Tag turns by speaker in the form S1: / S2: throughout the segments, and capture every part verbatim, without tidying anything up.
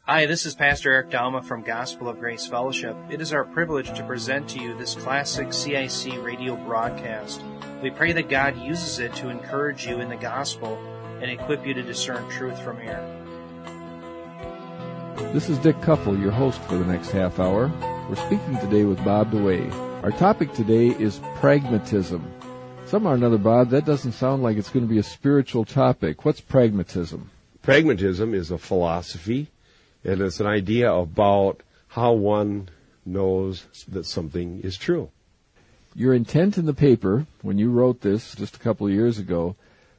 S1: Hi, this is Pastor Eric Dalma from Gospel of Grace Fellowship. It is our privilege to present to you this classic C I C radio broadcast. We pray that God uses it to encourage you in the gospel and equip you to discern truth from error.
S2: This is Dick Kuffel, your host for the next half hour. We're speaking today with Bob DeWay. Our topic today is pragmatism. Somehow or another, Bob, that doesn't sound like it's going to be a spiritual topic. What's pragmatism?
S3: Pragmatism is a philosophy, and it's an idea about how one knows that something is true.
S2: Your intent in the paper, when you wrote this just a couple of years ago,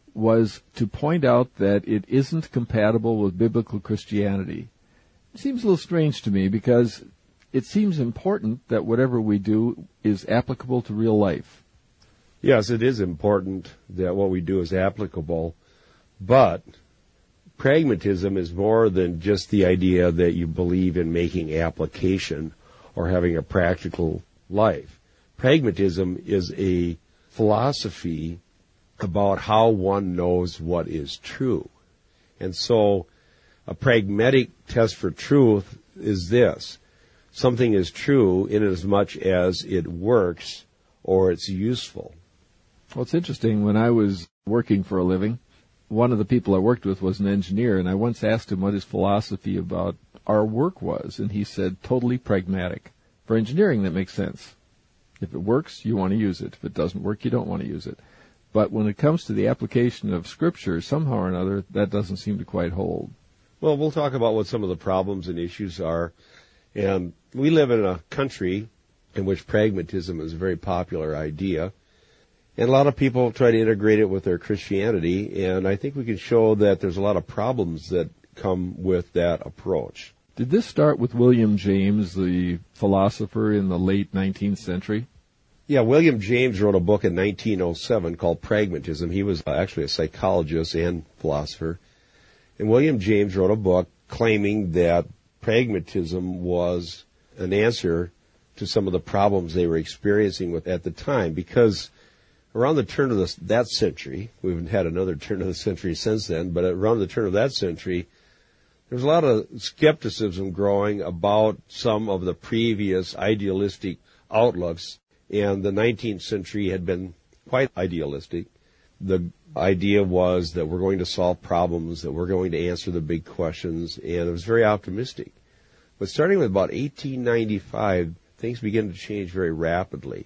S2: was to point out that it isn't compatible with biblical Christianity. It seems a little strange to me because it seems important that whatever we do is applicable to real life.
S3: Yes, it is important that what we do is applicable, but pragmatism is more than just the idea that you believe in making application or having a practical life. Pragmatism is a philosophy about how one knows what is true. And so a pragmatic test for truth is this. Something is true in as much as it works or it's useful.
S2: Well, it's interesting. When I was working for a living, one of the people I worked with was an engineer, and I once asked him what his philosophy about our work was, and he said, totally pragmatic. For engineering, that makes sense. If it works, you want to use it. If it doesn't work, you don't want to use it. But when it comes to the application of Scripture, somehow or another, that doesn't seem to quite hold.
S3: Well, we'll talk about what some of the problems and issues are. And we live in a country in which pragmatism is a very popular idea. And a lot of people try to integrate it with their Christianity, and I think we can show that there's a lot of problems that come with that approach.
S2: Did this start with William James, the philosopher in the late nineteenth century?
S3: Yeah, William James wrote a book in nineteen oh seven called Pragmatism. He was actually a psychologist and philosopher. And William James wrote a book claiming that pragmatism was an answer to some of the problems they were experiencing with at the time, because around the turn of the, that century, we've had another turn of the century since then, but around the turn of that century, there was a lot of skepticism growing about some of the previous idealistic outlooks, and the nineteenth century had been quite idealistic. The idea was that we're going to solve problems, that we're going to answer the big questions, and it was very optimistic. But starting with about eighteen ninety-five, things began to change very rapidly.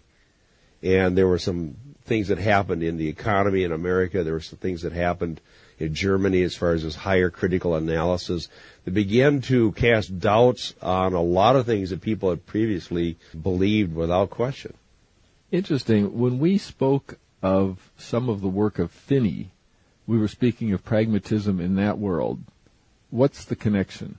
S3: And there were some things that happened in the economy in America. There were some things that happened in Germany as far as this higher critical analysis that began to cast doubts on a lot of things that people had previously believed without question.
S2: Interesting. When we spoke of some of the work of Finney, we were speaking of pragmatism in that world. What's the connection?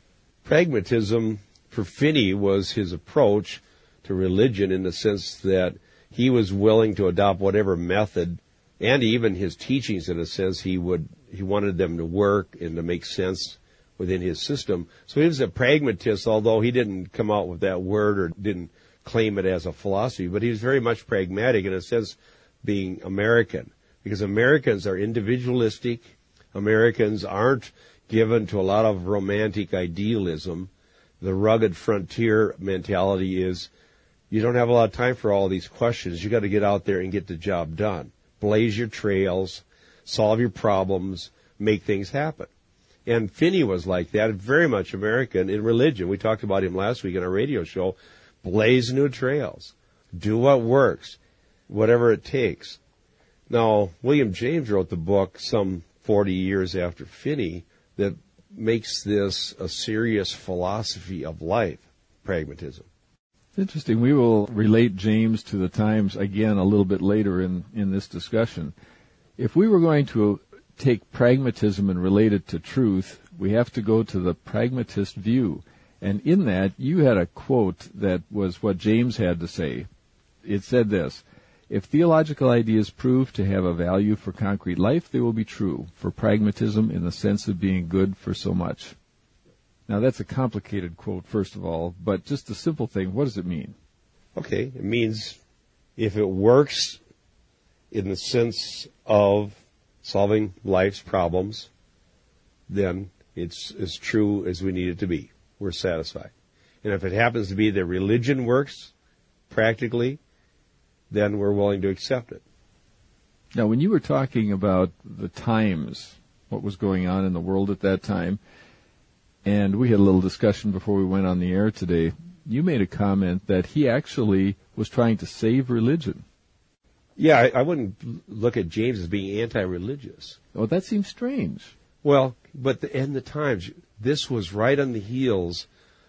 S3: Pragmatism for Finney was his approach to religion in the sense that he was willing to adopt whatever method, and even his teachings, in a sense, he would he wanted them to work and to make sense within his system. So he was a pragmatist, although he didn't come out with that word or didn't claim it as a philosophy, but he was very much pragmatic, in a sense, being American, because Americans are individualistic. Americans aren't given to a lot of romantic idealism. The rugged frontier mentality is, you don't have a lot of time for all these questions. You got to get out there and get the job done. Blaze your trails, solve your problems, make things happen. And Finney was like that, very much American in religion. We talked about him last week in our radio show. Blaze new trails. Do what works, whatever it takes. Now, William James wrote the book some forty years after Finney that makes this a serious philosophy of life, pragmatism.
S2: Interesting. We will relate James to the times again a little bit later in, in this discussion. If we were going to take pragmatism and relate it to truth, we have to go to the pragmatist view. And in that, you had a quote that was what James had to say. It said this: if theological ideas prove to have a value for concrete life, they will be true for pragmatism in the sense of being good for so much. Now, that's a complicated quote, first of all, but just a simple thing, what does it mean?
S3: Okay, it means if it works in the sense of solving life's problems, then It's as true as we need it to be. We're satisfied. And if it happens to be that religion works practically, then we're willing to accept it.
S2: Now, when you were talking about the times, what was going on in the world at that time, and we had a little discussion before we went on the air today, you made a comment that he actually was trying to save religion.
S3: Yeah, I, I wouldn't look at James as being anti-religious.
S2: Oh, that seems strange.
S3: Well, but the, in the times, this was right on the heels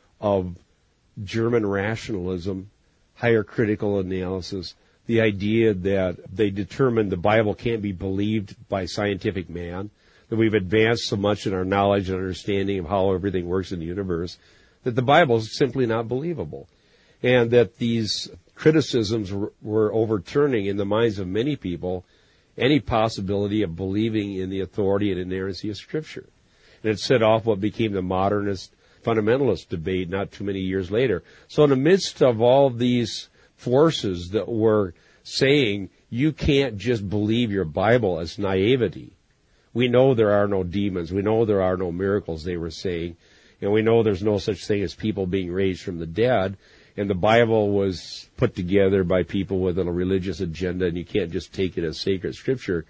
S3: of German rationalism, higher critical analysis, the idea that they determined the Bible can't be believed by scientific man, that we've advanced so much in our knowledge and understanding of how everything works in the universe, that the Bible is simply not believable. And that these criticisms were, were overturning in the minds of many people any possibility of believing in the authority and inerrancy of Scripture. And it set off what became the modernist fundamentalist debate not too many years later. So in the midst of all these forces that were saying you can't just believe your Bible as naivety. We know there are no demons. We know there are no miracles, they were saying. And we know there's no such thing as people being raised from the dead. And the Bible was put together by people with a religious agenda, and you can't just take it as sacred Scripture.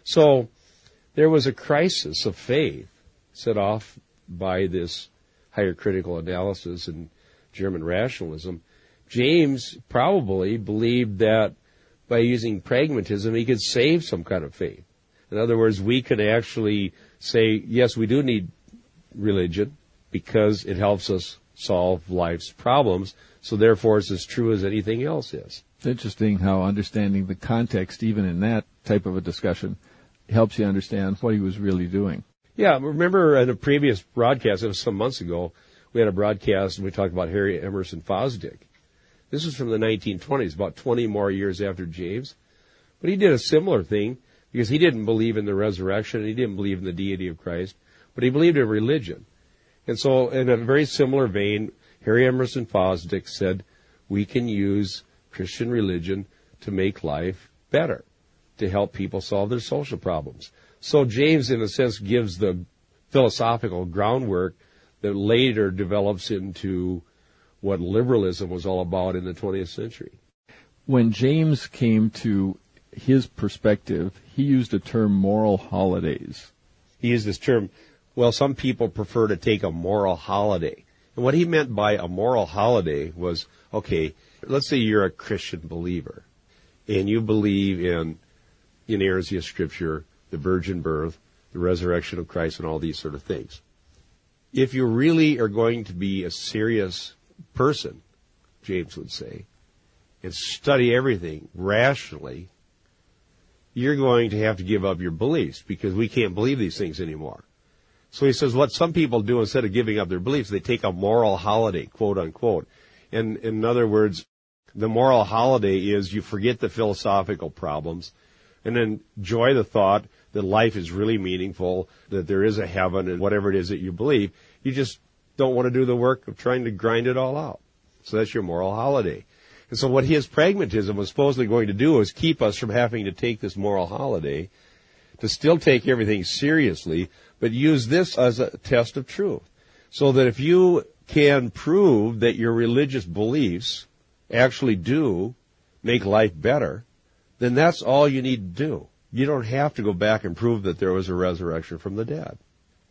S3: So there was a crisis of faith set off by this higher critical analysis and German rationalism. James probably believed that by using pragmatism, he could save some kind of faith. In other words, we could actually say, yes, we do need religion because it helps us solve life's problems. So therefore, it's as true as anything else is.
S2: It's interesting how understanding the context, even in that type of a discussion, helps you understand what he was really doing.
S3: Yeah, remember in a previous broadcast, it was some months ago, we had a broadcast and we talked about Harry Emerson Fosdick. This was from the nineteen twenties, about twenty more years after James. But he did a similar thing because he didn't believe in the resurrection, he didn't believe in the deity of Christ, but he believed in religion. And so in a very similar vein, Harry Emerson Fosdick said, we can use Christian religion to make life better, to help people solve their social problems. So James, in a sense, gives the philosophical groundwork that later develops into what liberalism was all about in the twentieth century.
S2: When James came to his perspective, he used a term, moral holidays.
S3: He used this term, well, some people prefer to take a moral holiday. And what he meant by a moral holiday was, okay, let's say you're a Christian believer, and you believe in inerrancy of Scripture, the virgin birth, the resurrection of Christ, and all these sort of things. If you really are going to be a serious person, James would say, and study everything rationally, you're going to have to give up your beliefs because we can't believe these things anymore. So he says what some people do instead of giving up their beliefs, they take a moral holiday, quote unquote. And in other words, the moral holiday is you forget the philosophical problems and then enjoy the thought that life is really meaningful, that there is a heaven and whatever it is that you believe. You just don't want to do the work of trying to grind it all out. So that's your moral holiday. And so what his pragmatism was supposedly going to do is keep us from having to take this moral holiday, to still take everything seriously, but use this as a test of truth. So that if you can prove that your religious beliefs actually do make life better, then that's all you need to do. You don't have to go back and prove that there was a resurrection from the dead.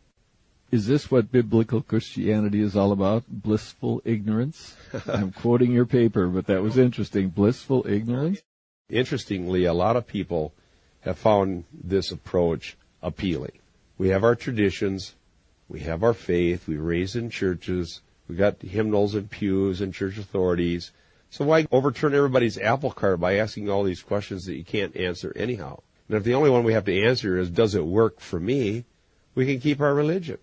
S2: Is this what biblical Christianity is all about? Blissful ignorance? I'm quoting your paper, but that was interesting. Blissful ignorance?
S3: Interestingly, a lot of people have found this approach appealing. We have our traditions, we have our faith, we raised in churches, we got hymnals and pews and church authorities. So why overturn everybody's apple cart by asking all these questions that you can't answer anyhow? And if the only one we have to answer is, does it work for me, we can keep our religion.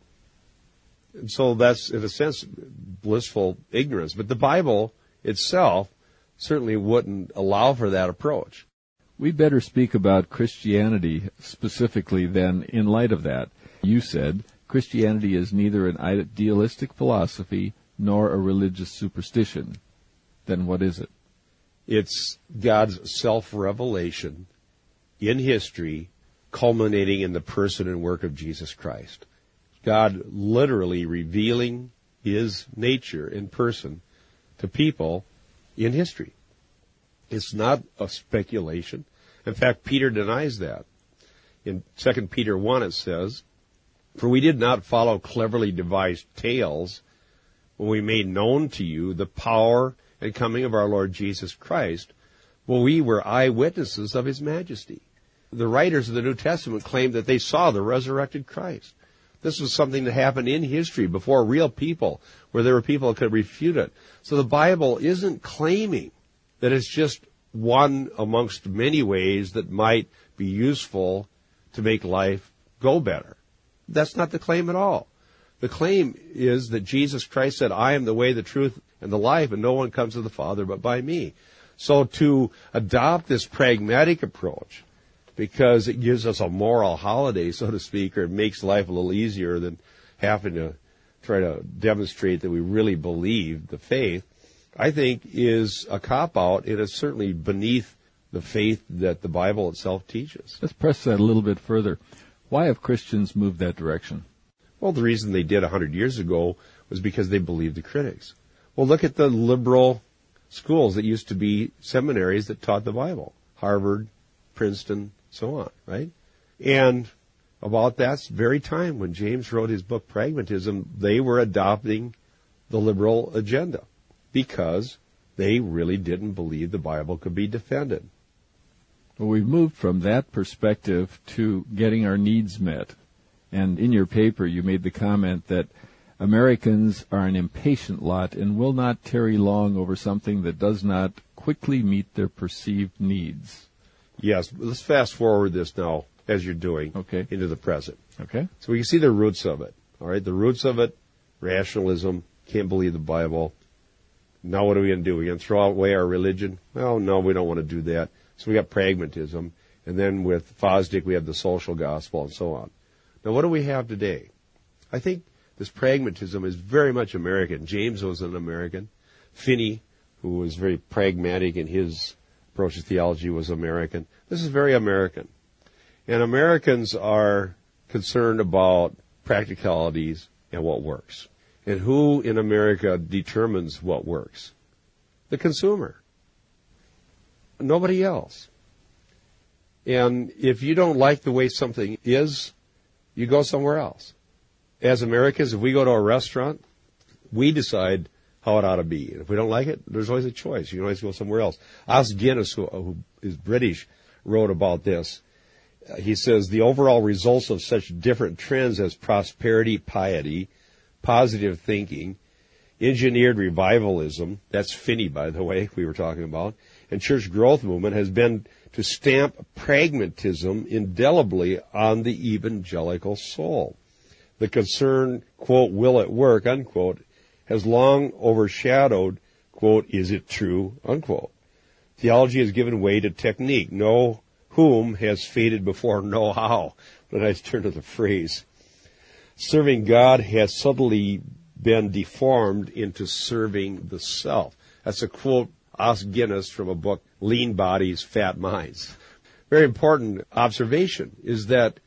S3: And so that's, in a sense, blissful ignorance. But the Bible itself certainly wouldn't allow for that approach.
S2: We better speak about Christianity specifically then in light of that. You said Christianity is neither an idealistic philosophy nor a religious superstition. Then what is it?
S3: It's God's self-revelation in history, culminating in the person and work of Jesus Christ. God literally revealing his nature in person to people in history. It's not a speculation. In fact, Peter denies that. In Second Peter one it says, "For we did not follow cleverly devised tales when we made known to you the power and coming of our Lord Jesus Christ, but we were eyewitnesses of his majesty." The writers of the New Testament claimed that they saw the resurrected Christ. This was something that happened in history before real people, where there were people that could refute it. So the Bible isn't claiming that it's just one amongst many ways that might be useful to make life go better. That's not the claim at all. The claim is that Jesus Christ said, "I am the way, the truth, and the life, and no one comes to the Father but by me." So to adopt this pragmatic approach, because it gives us a moral holiday, so to speak, or it makes life a little easier than having to try to demonstrate that we really believe the faith, I think is a cop-out, and it's certainly beneath the faith that the Bible itself teaches.
S2: Let's press that a little bit further. Why have Christians moved that direction?
S3: Well, the reason they did a hundred years ago was because they believed the critics. Well, look at the liberal schools that used to be seminaries that taught the Bible. Harvard, Princeton, so on, right? And about that very time when James wrote his book Pragmatism, they were adopting the liberal agenda because they really didn't believe the Bible could be defended.
S2: Well, we've moved from that perspective to getting our needs met. And in your paper, you made the comment that Americans are an impatient lot and will not tarry long over something that does not quickly meet their perceived needs.
S3: Yes, let's fast forward this now, as you're doing,
S2: okay,
S3: into the present.
S2: Okay.
S3: So we can see the roots of it. All right, the roots of it, rationalism, can't believe the Bible. Now what are we going to do? We're going to throw away our religion? Well, no, we don't want to do that. So we got pragmatism. And then with Fosdick, we have the social gospel and so on. Now what do we have today? I think this pragmatism is very much American. James was an American. Finney, who was very pragmatic in his approach to theology, was American. This is very American. And Americans are concerned about practicalities and what works. And who in America determines what works? The consumer. Nobody else. And if you don't like the way something is, you go somewhere else. As Americans, if we go to a restaurant, we decide how it ought to be. And if we don't like it, there's always a choice. You can always go somewhere else. Os Guinness, who, who is British, wrote about this. Uh, he says, the overall results of such different trends as prosperity, piety, positive thinking, engineered revivalism, that's Finney, by the way, we were talking about, and church growth movement has been to stamp pragmatism indelibly on the evangelical soul. The concern, quote, will it work, unquote, has long overshadowed, quote, is it true, unquote. Theology has given way to technique. Know whom has faded before know how. But I turn to the phrase. Serving God has subtly been deformed into serving the self. That's a quote, Os Guinness, from a book, Lean Bodies, Fat Minds. Very important observation is that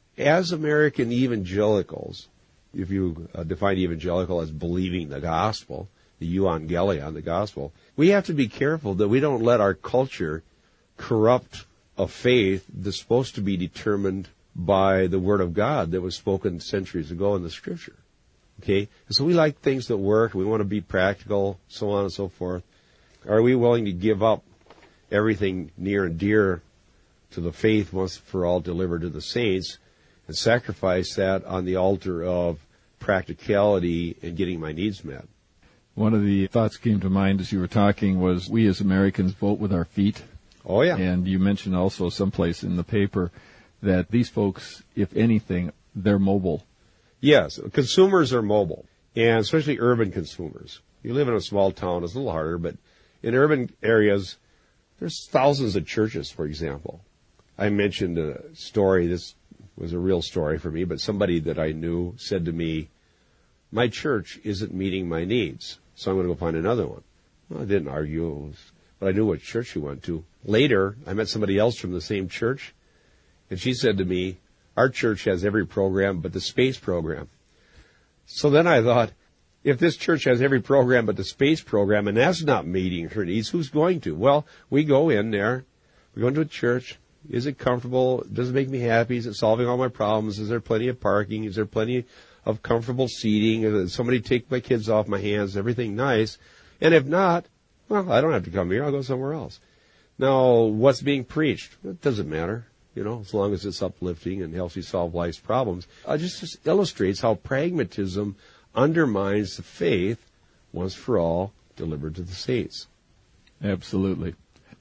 S3: as American evangelicals, if you uh, define evangelical as believing the gospel, the euangelion, the gospel, we have to be careful that we don't let our culture corrupt a faith that's supposed to be determined by the Word of God that was spoken centuries ago in the Scripture. Okay? And so we like things that work. We want to be practical, so on and so forth. Are we willing to give up everything near and dear to the faith once for all delivered to the saints and sacrifice that on the altar of practicality and getting my needs met?
S2: One of the thoughts came to mind as you were talking was we as Americans vote with our feet.
S3: Oh, yeah.
S2: And you mentioned also someplace in the paper that these folks, if anything, they're mobile.
S3: Yes, consumers are mobile, and especially urban consumers. You live in a small town, it's a little harder, but in urban areas, there's thousands of churches, for example. I mentioned a story, this was a real story for me, but somebody that I knew said to me, my church isn't meeting my needs, so I'm going to go find another one. Well, I didn't argue, but I knew what church she went to. Later, I met somebody else from the same church, and she said to me, our church has every program but the space program. So then I thought, if this church has every program but the space program, and that's not meeting her needs, who's going to? Well, we go in there, we go into a church. Is it comfortable? Does it make me happy? Is it solving all my problems? Is there plenty of parking? Is there plenty of comfortable seating? Does somebody take my kids off my hands? Everything nice? And if not, well, I don't have to come here. I'll go somewhere else. Now, what's being preached? It doesn't matter, you know, as long as it's uplifting and helps you solve life's problems. It just, just illustrates how pragmatism undermines the faith once for all delivered to the saints.
S2: Absolutely.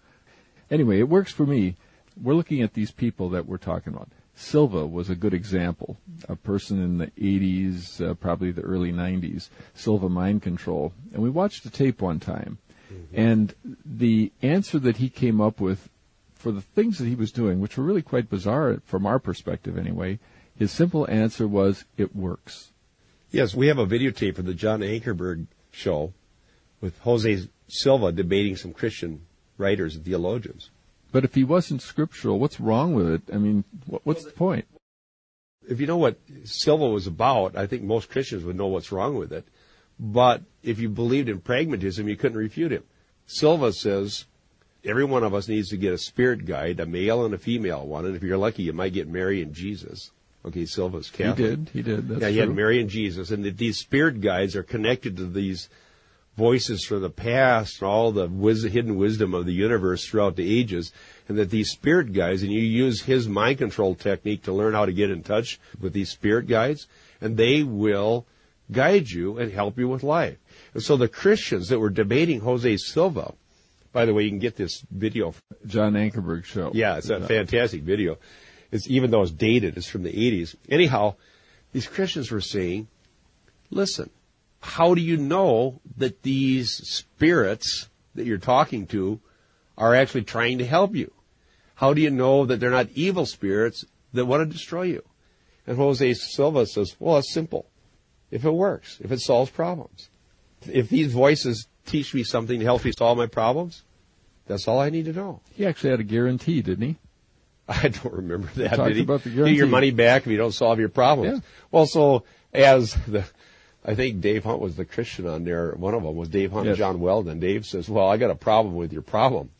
S2: Anyway, it works for me. We're looking at these people that we're talking about. Silva was a good example, a person in the eighties, uh, probably the early nineties, Silva Mind Control. And we watched a tape one time, mm-hmm. and the answer that he came up with for the things that he was doing, which were really quite bizarre from our perspective anyway, his simple answer was, it works.
S3: Yes, we have a videotape of the John Ankerberg show with Jose Silva debating some Christian writers and theologians.
S2: But if he wasn't scriptural, what's wrong with it? I mean, what's well, the point?
S3: If you know what Silva was about, I think most Christians would know what's wrong with it. But if you believed in pragmatism, you couldn't refute him. Silva says every one of us needs to get a spirit guide, a male and a female one, and if you're lucky, you might get Mary and Jesus. Okay, Silva's Catholic.
S2: He did, he did, that's
S3: Yeah, he
S2: true.
S3: had Mary and Jesus, and that these spirit guides are connected to these voices from the past, all the wis- hidden wisdom of the universe throughout the ages, and that these spirit guides, and you use his mind control technique to learn how to get in touch with these spirit guides, and they will guide you and help you with life. And so the Christians that were debating Jose Silva, by the way, you can get this video.
S2: John Ankerberg show.
S3: Yeah, it's a fantastic video. It's, even though it's dated, it's from the eighties. Anyhow, these Christians were saying, listen, how do you know that these spirits that you're talking to are actually trying to help you? How do you know that they're not evil spirits that want to destroy you? And Jose Silva says, well, it's simple. If it works, if it solves problems. If these voices teach me something to help me solve my problems, that's all I need to know.
S2: He actually had a guarantee, didn't he?
S3: I don't remember that.
S2: Talked
S3: Did he?
S2: about the
S3: Get
S2: guarantee.
S3: your money back if you don't solve your problems.
S2: Yeah.
S3: Well, so as the, I think Dave Hunt was the Christian on there. One of them was Dave Hunt
S2: Yes.
S3: and John Weldon. Dave says, well, I got a problem with your problem.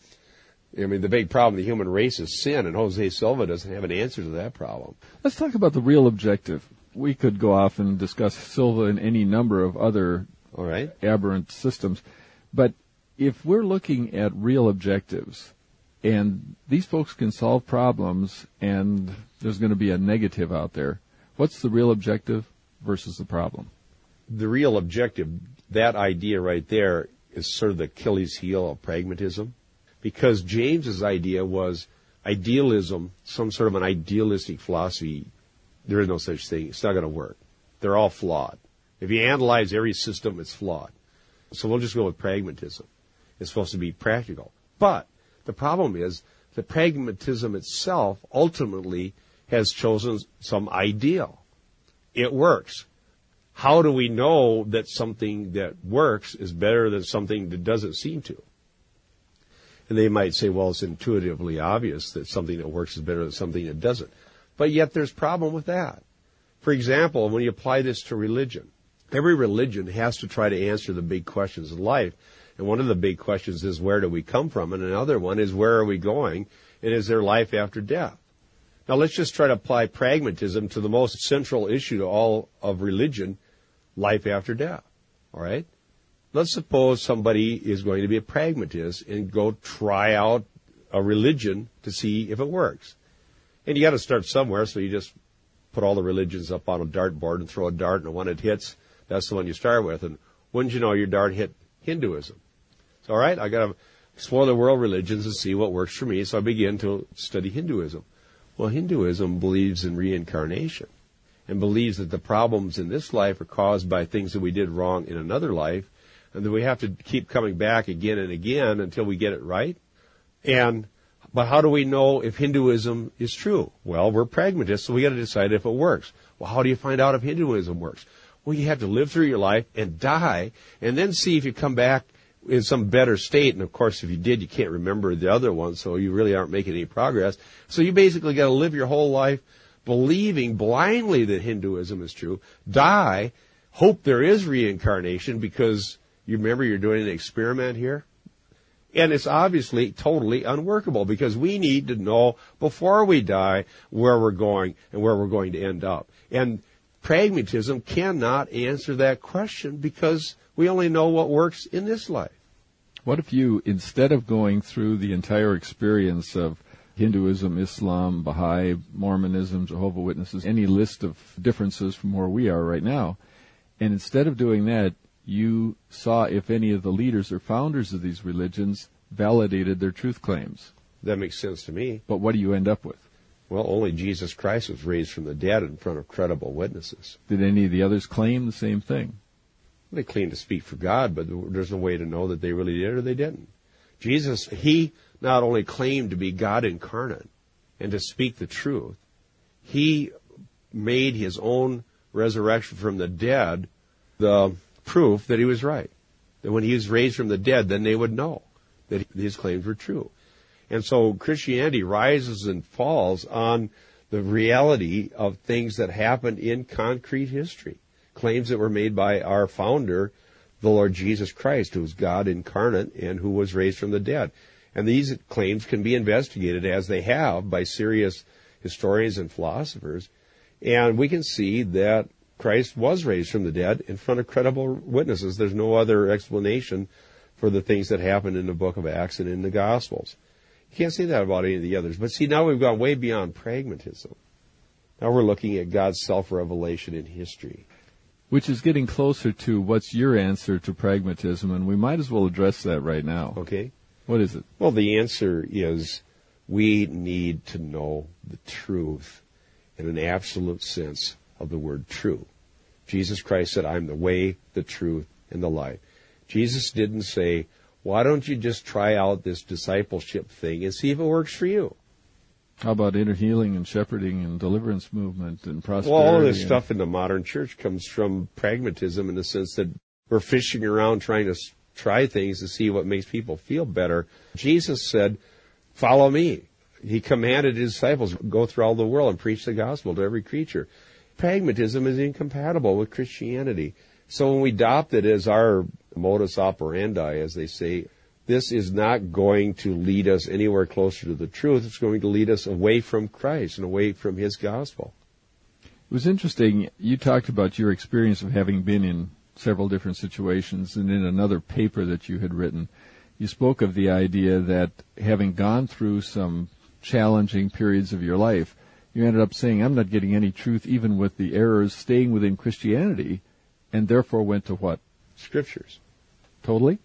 S3: I mean, the big problem of the human race is sin, and Jose Silva doesn't have an answer to that problem.
S2: Let's talk about the real objective. We could go off and discuss Silva and any number of other
S3: All right.
S2: aberrant systems. But if we're looking at real objectives, and these folks can solve problems, and there's going to be a negative out there, what's the real objective versus the problem?
S3: The real objective, that idea right there, is sort of the Achilles heel of pragmatism. Because James's idea was idealism, some sort of an idealistic philosophy. There is no such thing. It's not going to work. They're all flawed. If you analyze every system, it's flawed. So we'll just go with pragmatism. It's supposed to be practical. But the problem is that pragmatism itself ultimately has chosen some ideal. It works. How do we know that something that works is better than something that doesn't seem to? And they might say, well, it's intuitively obvious that something that works is better than something that doesn't. But yet there's a problem with that. For example, when you apply this to religion, every religion has to try to answer the big questions of life. And one of the big questions is, where do we come from? And another one is, where are we going? And is there life after death? Now let's just try to apply pragmatism to the most central issue to all of religion, life after death. All right? Let's suppose somebody is going to be a pragmatist and go try out a religion to see if it works. And you got to start somewhere, so you just put all the religions up on a dartboard and throw a dart, and the one it hits, that's the one you start with. And wouldn't you know, your dart hit Hinduism. So, all right, I got to explore the world religions and see what works for me. So I begin to study Hinduism. Well, Hinduism believes in reincarnation and believes that the problems in this life are caused by things that we did wrong in another life, and that we have to keep coming back again and again until we get it right. And but how do we know if Hinduism is true? Well, we're pragmatists, so we got to decide if it works. Well, how do you find out if Hinduism works? Well, you have to live through your life and die, and then see if you come back in some better state. And of course, if you did, you can't remember the other one, so you really aren't making any progress. So you basically got to live your whole life believing blindly that Hinduism is true, die, hope there is reincarnation because you remember you're doing an experiment here? And it's obviously totally unworkable because we need to know before we die where we're going and where we're going to end up. And pragmatism cannot answer that question because we only know what works in this life.
S2: What if you, instead of going through the entire experience of Hinduism, Islam, Baha'i, Mormonism, Jehovah's Witnesses, any list of differences from where we are right now, and instead of doing that, you saw if any of the leaders or founders of these religions validated their truth claims?
S3: That makes sense to me.
S2: But what do you end up with?
S3: Well, only Jesus Christ was raised from the dead in front of credible witnesses.
S2: Did any of the others claim the same thing?
S3: They claimed to speak for God, but there's no way to know that they really did or they didn't. Jesus, he not only claimed to be God incarnate and to speak the truth, he made his own resurrection from the dead the proof that he was right. That when he was raised from the dead, then they would know that his claims were true. And so Christianity rises and falls on the reality of things that happened in concrete history. Claims that were made by our founder, the Lord Jesus Christ, who was God incarnate and who was raised from the dead. And these claims can be investigated, as they have, by serious historians and philosophers. And we can see that Christ was raised from the dead in front of credible witnesses. There's no other explanation for the things that happened in the book of Acts and in the Gospels. You can't say that about any of the others. But see, now we've gone way beyond pragmatism. Now we're looking at God's self-revelation in history.
S2: Which is getting closer to what's your answer to pragmatism, and we might as well address that right now.
S3: Okay.
S2: What is it?
S3: Well, the answer is we need to know the truth in an absolute sense of the word true. Jesus Christ said, I'm the way, the truth, and the life. Jesus didn't say, why don't you just try out this discipleship thing and see if it works for you?
S2: How about inner healing and shepherding and deliverance movement and prosperity?
S3: Well, all of this
S2: and...
S3: stuff in the modern church comes from pragmatism in the sense that we're fishing around trying to try things to see what makes people feel better. Jesus said, follow me. He commanded his disciples, go through all the world and preach the gospel to every creature. Pragmatism is incompatible with Christianity. So when we adopt it as our modus operandi, as they say, this is not going to lead us anywhere closer to the truth. It's going to lead us away from Christ and away from his gospel.
S2: It was interesting. You talked about your experience of having been in several different situations, and in another paper that you had written, you spoke of the idea that having gone through some challenging periods of your life, you ended up saying, I'm not getting any truth even with the errors staying within Christianity, and therefore went to what?
S3: Scriptures.
S2: Totally?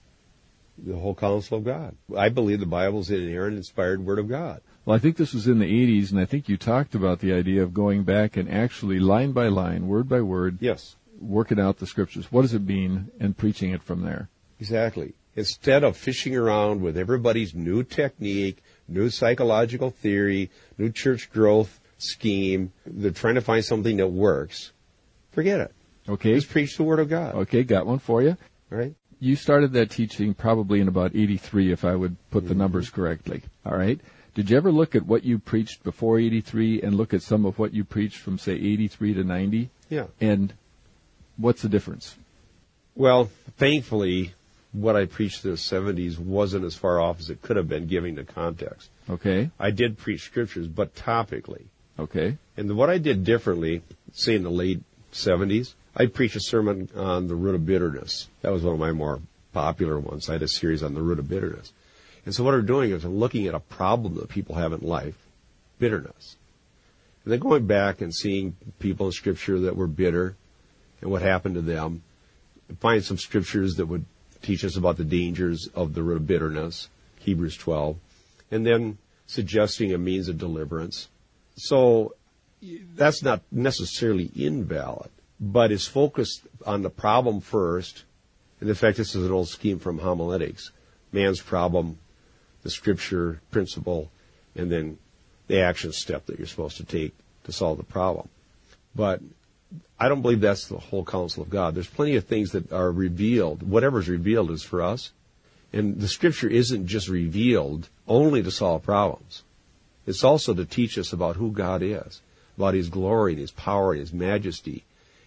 S3: The whole counsel of God. I believe the Bible is the inerrant, inspired Word of God.
S2: Well, I think this was in the eighties, and I think you talked about the idea of going back and actually line by line, word by word,
S3: yes,
S2: working out the Scriptures. What does it mean, and preaching it from there.
S3: Exactly. Instead of fishing around with everybody's new technique, new psychological theory, new church growth scheme, they're trying to find something that works. Forget it.
S2: Okay.
S3: Just preach the Word of God.
S2: Okay, got one for you.
S3: All right.
S2: You started that teaching probably in about eighty-three, if I would put the
S3: Mm-hmm.
S2: numbers correctly. All right. Did you ever look at what you preached before eighty-three and look at some of what you preached from, say, eighty-three to ninety?
S3: Yeah.
S2: And what's the difference?
S3: Well, thankfully, what I preached in the seventies wasn't as far off as it could have been, given the context.
S2: Okay.
S3: I did preach Scriptures, but topically.
S2: Okay.
S3: And what I did differently, say in the late seventies, I preached a sermon on the root of bitterness. That was one of my more popular ones. I had a series on the root of bitterness. And so what I'm doing is I'm looking at a problem that people have in life, bitterness. And then going back and seeing people in Scripture that were bitter and what happened to them. And find some Scriptures that would teach us about the dangers of the root of bitterness, Hebrews twelve. And then suggesting a means of deliverance. So that's not necessarily invalid, but it's focused on the problem first. And in fact, this is an old scheme from homiletics. Man's problem, the Scripture principle, and then the action step that you're supposed to take to solve the problem. But I don't believe that's the whole counsel of God. There's plenty of things that are revealed. Whatever's revealed is for us. And the Scripture isn't just revealed only to solve problems. It's also to teach us about who God is, about His glory and His power and His majesty,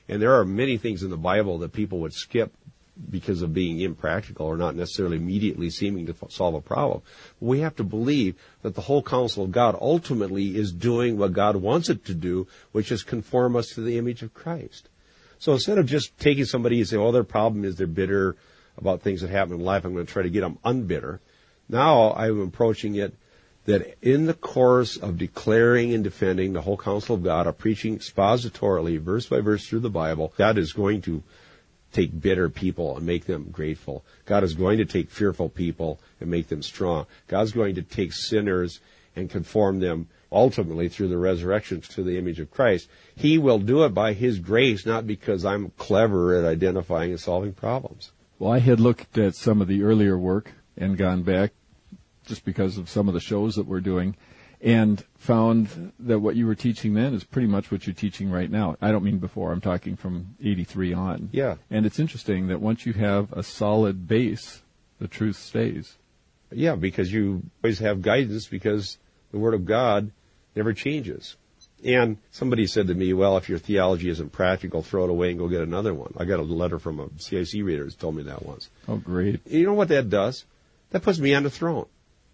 S3: And there are many things in the Bible that people would skip because of being impractical or not necessarily immediately seeming to solve a problem. We have to believe that the whole counsel of God ultimately is doing what God wants it to do, which is conform us to the image of Christ. So instead of just taking somebody and saying, oh, their problem is they're bitter about things that happen in life, I'm going to try to get them unbitter. Now I'm approaching it that in the course of declaring and defending the whole counsel of God, of preaching expositorily, verse by verse through the Bible, God is going to take bitter people and make them grateful. God is going to take fearful people and make them strong. God's going to take sinners and conform them ultimately through the resurrection to the image of Christ. He will do it by His grace, not because I'm clever at identifying and solving problems.
S2: Well, I had looked at some of the earlier work and gone back just because of some of the shows that we're doing, and found that what you were teaching then is pretty much what you're teaching right now. I don't mean before. I'm talking from eighty-three on.
S3: Yeah.
S2: And it's interesting that once you have a solid base, the truth stays.
S3: Yeah, because you always have guidance because the Word of God never changes. And somebody said to me, well, if your theology isn't practical, throw it away and go get another one. I got a letter from a C I C reader who told me that once.
S2: Oh, great.
S3: You know what that does? That puts me on the throne.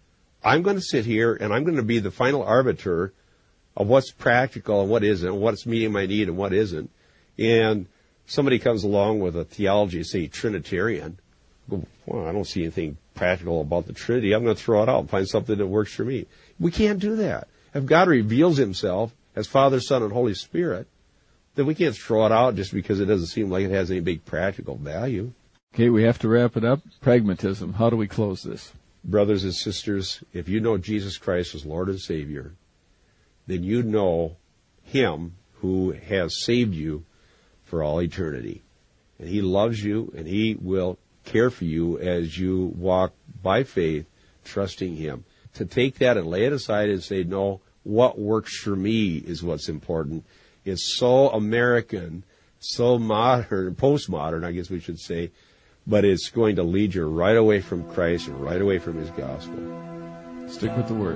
S3: I'm going to sit here and I'm going to be the final arbiter of what's practical and what isn't, what's meeting my need and what isn't. And somebody comes along with a theology, say Trinitarian, go, well, I don't see anything practical about the Trinity. I'm going to throw it out and find something that works for me. We can't do that. If God reveals Himself as Father, Son, and Holy Spirit, then we can't throw it out just because it doesn't seem like it has any big practical value.
S2: Okay, we have to wrap it up. Pragmatism. How do we close this?
S3: Brothers and sisters, if you know Jesus Christ as Lord and Savior, then you know Him who has saved you for all eternity. And He loves you, and He will care for you as you walk by faith, trusting Him. To take that and lay it aside and say, no, what works for me is what's important. It's so American, so modern, postmodern, I guess we should say, but it's going to lead you right away from Christ and right away from His gospel.
S2: Stick with the Word.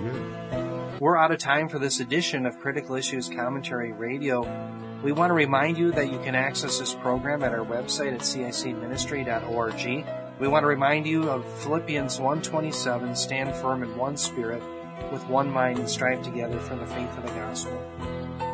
S3: Amen.
S1: We're out of time for this edition of Critical Issues Commentary Radio. We want to remind you that you can access this program at our website at c i c ministry dot org. We want to remind you of Philippians one twenty-seven, stand firm in one spirit, with one mind and strive together for the faith of the gospel.